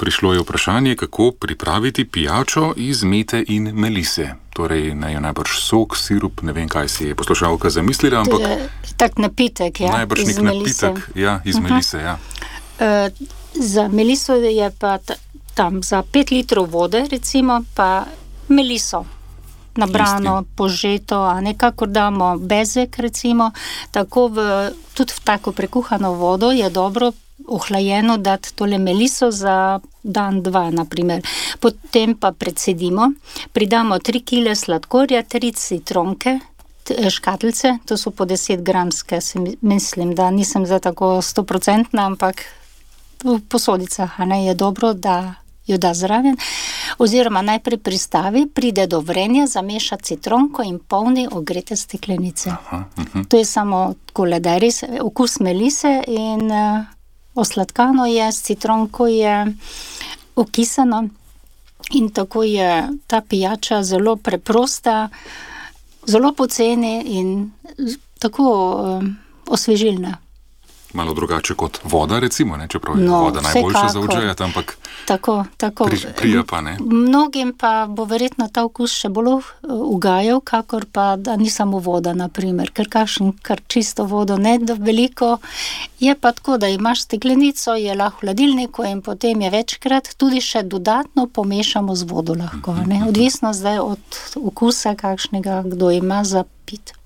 Prišlo je vprašanje, kako pripraviti pijačo iz mete in melise. Torej, ne je najbrž sok, sirup, ne vem, kaj si je poslušalka zamislila, ampak... Tak napitek, ja. Najbrž nek napitek, ja, iz melise, ja. Za meliso je pa tam za 5 litrov vode, recimo, pa meliso nabrano, požeto, a nekako damo bezek, recimo, tudi v tako prekuhano vodo je dobro ohlajeno dati tole meliso za dan, 2, naprimer. Potem pa precedimo, pridamo 3 kg sladkorja, 3 citronke, škatlice, to so po 10 gramske, mislim, da nisem za tako 100%, ampak v posodicah, a ne, je dobro, da jo da zraven, oziroma najprej pristavi, pride do vrenja, zameša citronko in polni ogrete steklenice. To je samo takole, da je res okus melise in osladkano je, s citronko je okisano in tako je ta pijača zelo preprosta, zelo poceni in tako osvežilna. Malo drugače kot voda, recimo, ne? Čeprav je voda najboljša za odžejati, ampak tako. Prija pa ne. Mnogim pa bo verjetno ta okus še bolj ugajal, kakor pa, da ni samo voda, naprimer, ker kar čisto vodo ne da veliko, je pa tako, da imaš steklenico, je lahko v hladilniku in potem je večkrat tudi še dodatno pomešamo z vodo lahko, ne? Odvisno zdaj od okusa, kakšnega kdo ima za pit.